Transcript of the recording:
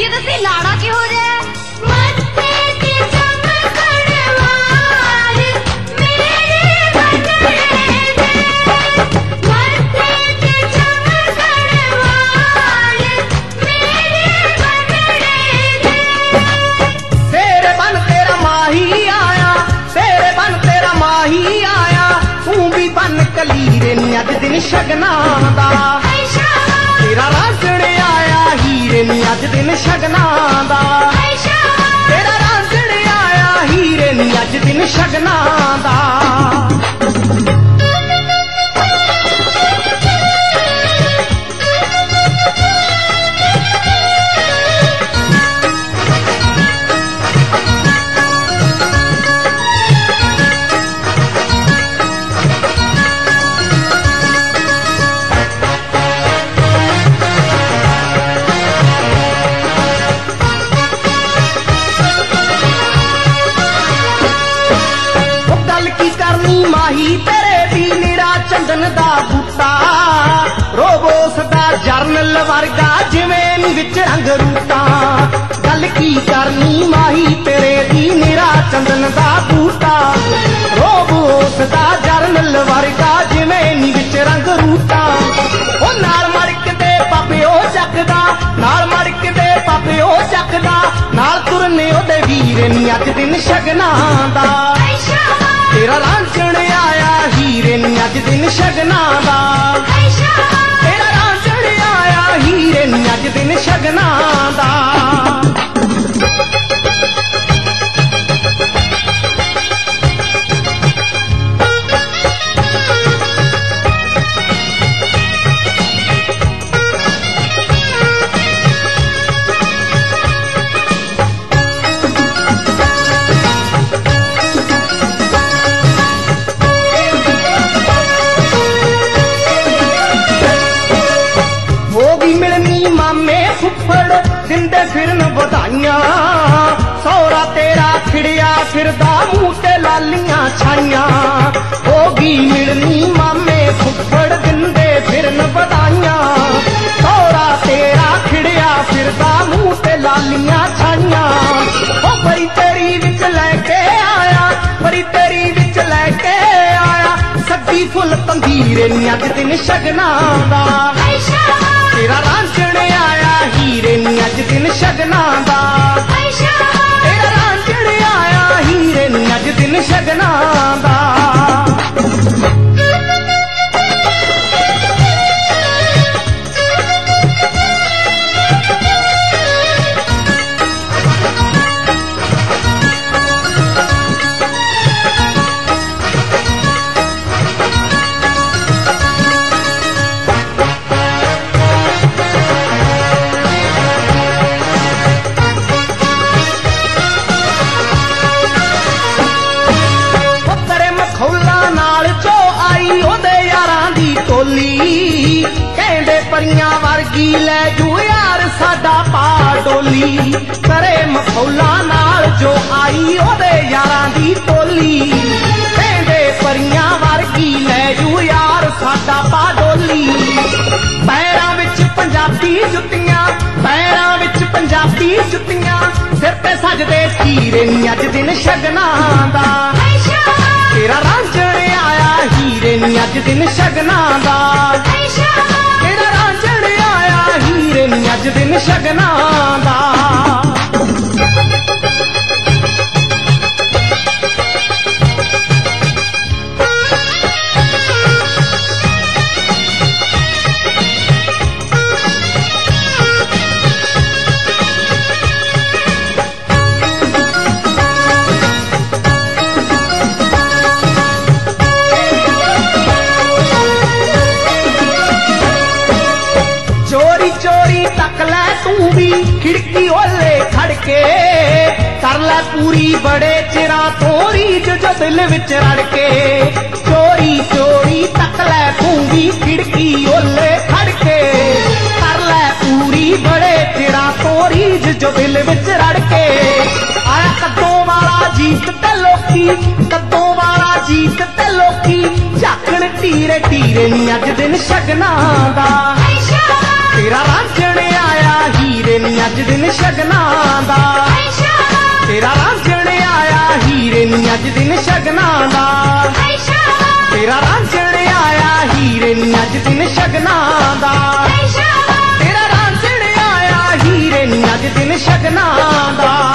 दसी लाड़ा किहो जे कलीरे नी अज दिन शगना दा तेरा रांझण आया हीरे नी अज दिन शगना दा तेरा रांझण आया हीरे नी अज दिन शगना दा माही तेरे दी निरा चंदन दा बूटा रोबोस दा जरनल वर्गा जिवें विच रंग रूटा गल की करनी माही तेरे दी निरा चंदन दा बूटा रोबोस दा जरनल वर्गा जिवें विच रंग रूटा ओ नाल मड़क दे पापिओ जगदा नाल मड़क दे पापिओ जगदा नाल तुरने ओदे वीर नी अज दिन शगना दा तेरा रांझण आया हीरे नी अज दिन शगना दा तेरा रांझण आया हीरे नी अज दिन शगना दा फुफड़ दिंदे फिरन बधाइयां सौरा तेरा खिड़िया फिरदा मूंह ते लालियां छाइयां होगी मिलनी मामे फुफड़ दिंदे फिरन बधाइयां सौरा तेरा खिड़िया फिरदा मूंह ते लालियां छाइयां ओ बड़ी तेरी विच लैके आया बड़ी तेरी विच लैके आया सद्दी फुल तंदीरे नी अज दिन शगना दा तेरा रांझण आया हीरे नी अज दिन शगना दा तेरा रांझण आया हीरे नी अज दिन शगना दा कहंदे परियां वर्गी लै जू यार साडा पा डोली करे मखौला नाल जो आई ओदे यारां दी टोली कहंदे परियां वर्गी लै जू यार साडा पा डोली पैरां विच पंजाबी जुत्तियां पैरां विच पंजाबी जुत्तियां सिर ते सजदे हीरे नी अज दिन शगना दा तेरा रांझण आया हीरे नी अज दिन शगना दा तेरा रांझण आया हीरे नी अज दिन शगना दा खिड़की ओले खड़के कर लै पूरी बड़े चिरा तोरी जो दिल विच रड़के चोरी चोरी तक लै पूरी खिड़की ओले खड़के कर लै पूरी बड़े चिरा तोरी जो दिल विच रड़के आया कद्दों वाला जीत ते लोकी कद्दों वाला जीत ते लोकी झाकण टीरे टीरे नी अज दिन शगना दा तेरा रांझण आया हीरे नी ਨੀ ਅੱਜ ਦਿਨ ਸ਼ਗਨਾਂ ਦਾ। ਤੇਰਾ ਰਾਂਝਣ ਆਇਆ ਹੀਰੇ ਨੀ ਅੱਜ ਦਿਨ ਸ਼ਗਨਾਂ ਦਾ। ਤੇਰਾ ਰਾਂਝਣ ਆਇਆ ਹੀਰੇ ਨੀ ਅੱਜ ਦਿਨ ਸ਼ਗਨਾਂ ਦਾ। ਤੇਰਾ ਰਾਂਝਣ ਆਇਆ ਹੀਰੇ ਨੀ ਅੱਜ ਦਿਨ ਸ਼ਗਨਾਂ ਦਾ।